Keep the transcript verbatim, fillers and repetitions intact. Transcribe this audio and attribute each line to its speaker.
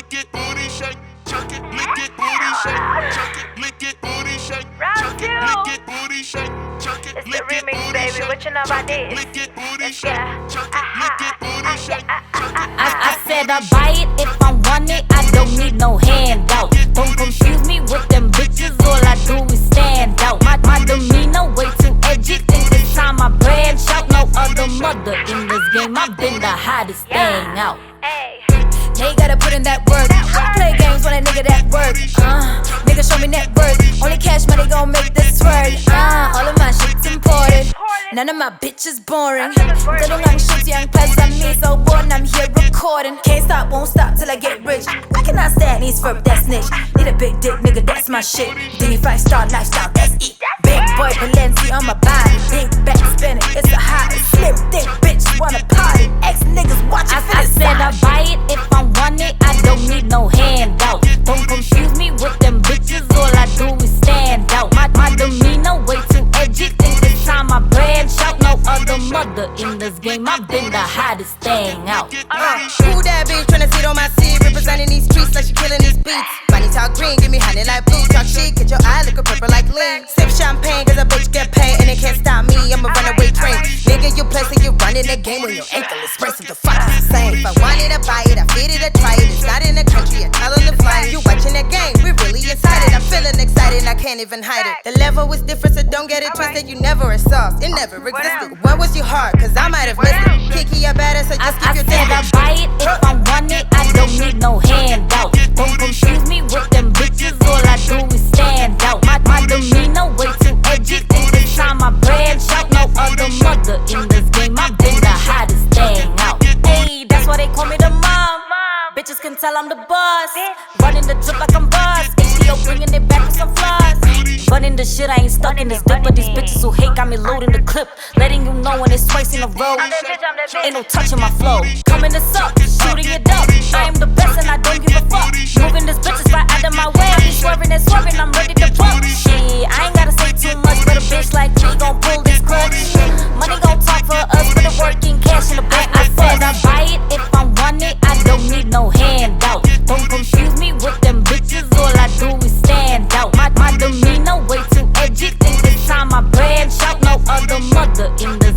Speaker 1: lick it, booty shake, chuck it, lick it, booty shake, chuck it, lick it, booty shake, chuck it, lick it, booty shake, chuck it, lick it, booty shake,
Speaker 2: what you know about this?
Speaker 1: lick it, booty shake, chuck it, lick it, booty shake.
Speaker 3: I, I said I buy it if I want it, I don't need no handout. Don't confuse me with them bitches, all I do is stand out. My, my demeanor way too edgy, think it's time I branch out. No other mother in this game, I've been the hottest thing out.
Speaker 2: Yeah, you gotta put in that work. Play games when a nigga that work. Uh, nigga show me net worth. Only cash money gon' make this work. Uh, all of my shit's imported. None of my bitches boring. Little young shit, young plus I'm me, so born I'm here recording. Can't stop, won't stop till I get rich. I cannot stand these verb, that snitch. Need a big dick, nigga, that's my shit. Dingy five star lifestyle, that's it. Big boy Balenci on my body. Big back spinning, it's the hottest. Slim, thick bitch, wanna party. Ex niggas watching
Speaker 3: I,
Speaker 2: for
Speaker 3: I
Speaker 2: this
Speaker 3: said I buy it if I want it, I don't need no handout. Don't confuse me with them bitches, all I do is stand out. My, my demeanor way too edgy, think it's time I branch out. No other mother in this game, I've been the hottest thing out.
Speaker 4: Uh, who that bitch tryna sit on my seat, representing these streets like she killing these beats. Money talk green, give me honey like blue. Talk shit, get your eye looking purple like lean. Sip champagne, cause a bitch get paid and it can't stop me, I'm a runaway train. Nigga, you play so you running the game when your ankle is braced. The fuck is the same? If I wanted to buy it, I feed it, I try it. It's not in the country, I tell them to fly it. You watching the game, we really excited. I'm feeling excited, I can't even hide it. The level is different, so don't get it twisted. You never a sauce, it never existed. When was you hard? Cause I might have missed it. Kiki, I better, so
Speaker 3: I,
Speaker 4: just
Speaker 3: I
Speaker 4: keep your
Speaker 3: said I
Speaker 4: distance.
Speaker 3: buy it if I want it, I don't need no handout. Don't confuse me with them bitches, all I do is stand out. My, my demeanor way too edgy, think it's time I branch out. No other mother in this game, I've been the hottest thing out. Hey, that's why they call me the mom. Bitches can tell I'm the boss. Running the drip like I'm boss. H D O bringing it back with some flaws. Running the shit, I ain't stuck in this dip. But these bitches who hate got me loading the clip. Letting you know when it's twice in a row. Ain't no touching my flow. Coming this up, shooting it up. I am the best and I don't give a fuck. Moving this bitches right out of my way. I be swerving and swerving, I'm ready to bump. Shit, I ain't gotta say too much, but a bitch like me gon' pull this clutch. Money gon' talk for us, put the work in cash in the bank. I, I said I buy it if I want it, I don't need no handout. Don't confuse me with them bitches, all I do is stand out. My, my demeanor way too edgy, think it's time I branch out. No other mother in the